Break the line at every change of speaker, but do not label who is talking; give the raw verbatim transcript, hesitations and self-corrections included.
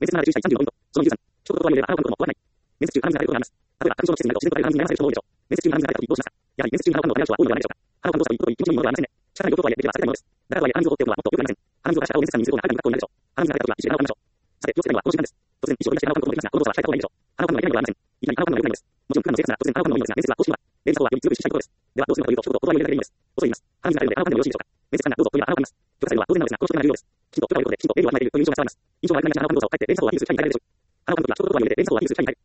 面接のある注意者さんじゅうごポイント。そのじゅうさん。一言とは言えばあなたのことも怖い。面接中、花見されることがあります。例えば、花粉症の季節になると自然と誰か花見に悩まされる人も多いでしょう。面接中に花見された時どうしますか？やはり面接中に花粉の悩む人は多いのではないでしょうか。花粉の動作を言うことという気持ちのいいものではありませんね。仕方ないこととはいえ、できれば避けたいものです。だからとはいえ、花水を放っておくのはもっと良くありません。花水を出した後面接官に水を流れた学校になるでしょう。花水が出た時は一時で花をかみましょう。さて、気をつけたいのはこの瞬間です。突然、衣装を取り出して花粉のことをできますが、この動作は控えた方がいいでしょう。花粉のはいけないのではありません。いきなり花粉のは良くないのです。もちろん、普段の生活なら突然花粉のいいのですが、面接は公式は、例のはより強く意識したいことです。では、どうするのかというと、一言言葉を入れるだけでいいのです。遅いです。花水が出るので花粉でもよろしいでしょうか。面接官がどうぞと言えば花をかみます。許可されるのは当然なのですが、この瞬間が重要です。きちんと許可を得ることで、きちんと礼儀をわきまえているという印象が伝わります。印象が悪くなりがちな花粉の動作を書いて、連鎖をアピールする機会に変えるでしょう。花粉の時は一言言葉を入れて連鎖をアピールする機会に変える。